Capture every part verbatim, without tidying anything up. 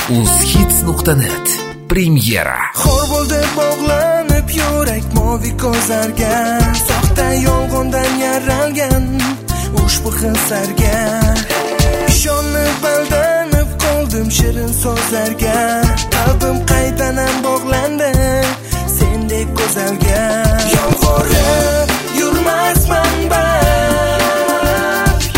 uzhits nuqta net premyera. Xor bo'ldi bog'lanib yurak moviy ko'zlarga, soxta yolg'ondan yaralgan ushbu hislarga. Ishonib aldanib qoldim shirin so'zlarga, qalbim qaytadan bog'landi sendek go'zalga. Yolg'irib yurmasman bak,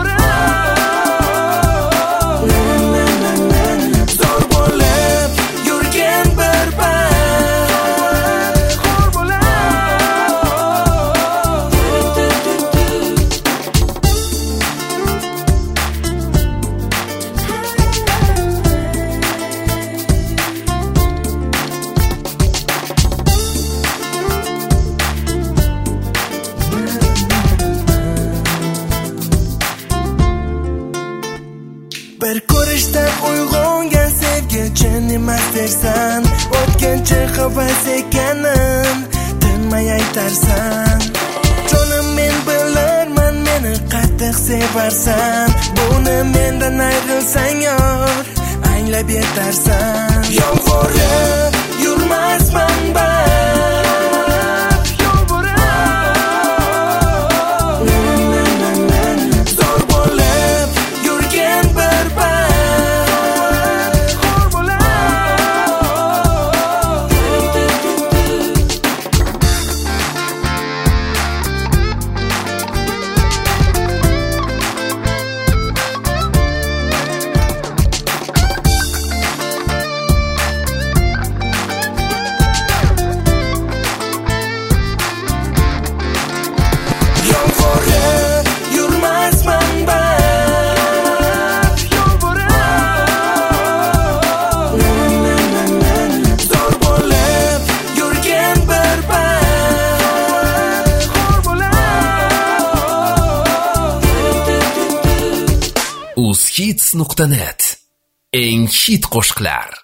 yolg'irib zo'r bo'lib yurgan bir bak, xor bir ko'rishda uyg'ongan sevgi chin emas dersan, o'tgancha havas ekanin tinmay aytarsan. Jonim men bilarman meni qattiq sevarsan, buni mendan ayrilsang yor anglab yetarsan. Yolg'irib yurmasman bak, yolg'irib zo'r bo'lib yurgan bir bak, xor uzhits nuqta net eng hit qo'shiqlar.